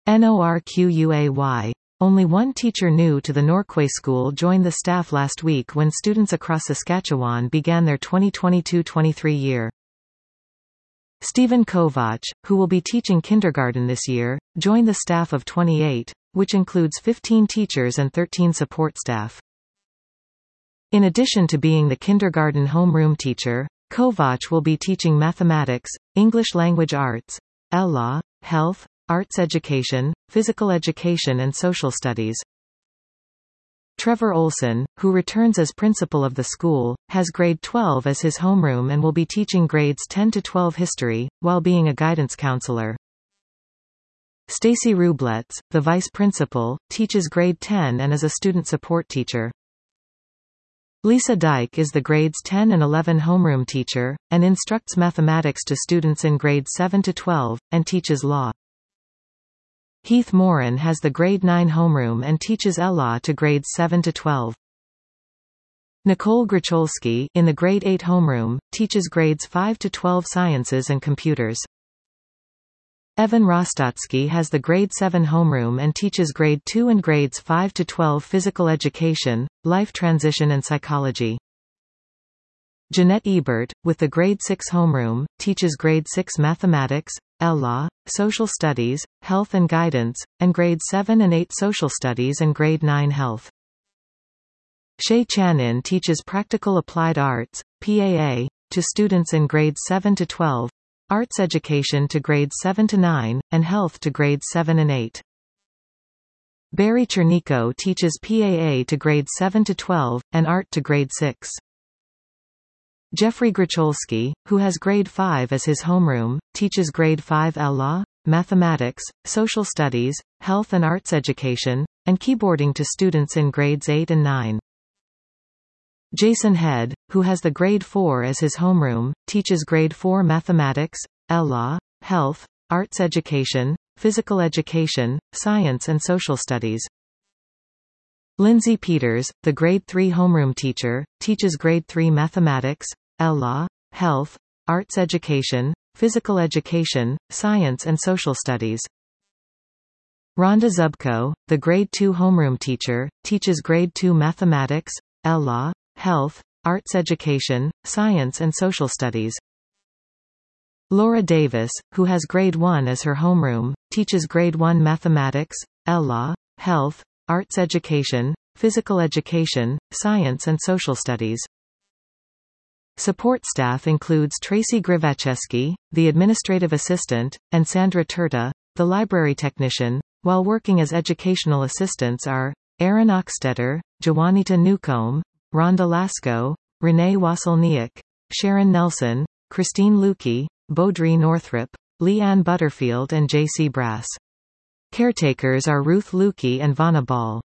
NORQUAY. Only one teacher new to the Norquay School joined the staff last week when students across Saskatchewan began their 2022-23 year. Stephen Kovach, who will be teaching kindergarten this year, joined the staff of 28, which includes 15 teachers and 13 support staff. In addition to being the kindergarten homeroom teacher, Kovach will be teaching mathematics, English language arts, law, health, arts education, physical education and social studies. Trevor Olson, who returns as principal of the school, has grade 12 as his homeroom and will be teaching grades 10 to 12 history, while being a guidance counselor. Stacey Rublets, the vice principal, teaches grade 10 and is a student support teacher. Lisa Dyke is the grades 10 and 11 homeroom teacher, and instructs mathematics to students in grades 7 to 12, and teaches law. Heath Moran has the grade 9 homeroom and teaches law to grades 7 to 12. Nicole Gracholski, in the grade 8 homeroom, teaches grades 5 to 12 sciences and computers. Evan Rostotsky has the grade 7 homeroom and teaches grade 2 and grades 5 to 12 physical education, life transition and psychology. Jeanette Ebert, with the grade 6 homeroom, teaches grade 6 mathematics, law, social studies, health and guidance, and grade 7 and 8 social studies and grade 9 health. Shay Chanin teaches practical applied arts, PAA, to students in grades 7 to 12, arts education to grades 7 to 9, and health to grades 7 and 8. Barry Cherniko teaches PAA to grades 7 to 12, and art to grade 6. Jeffrey Gracholski, who has grade 5 as his homeroom, teaches grade 5 law, mathematics, social studies, health and arts education, and keyboarding to students in grades 8 and 9. Jason Head, who has the grade 4 as his homeroom, teaches grade 4 mathematics, law, health, arts education, physical education, science and social studies. Lindsay Peters, the grade 3 homeroom teacher, teaches grade 3 mathematics, law, health, arts education, physical education, science and social studies. Rhonda Zubko, the grade 2 homeroom teacher, teaches grade 2 mathematics, law, health, arts education, science and social studies. Laura Davis, who has grade 1 as her homeroom, teaches grade 1 mathematics, law, health, arts education, physical education, science and social studies. Support staff includes Tracy Grivacheski, the administrative assistant, and Sandra Turta, the library technician, while working as educational assistants are Aaron Oxtetter, Juanita Newcomb, Rhonda Lasco, Renee Wasilniak, Sharon Nelson, Christine Lukey, Beaudry Northrop, Leanne Butterfield and J.C. Brass. Caretakers are Ruth Lukey and Vanna Ball.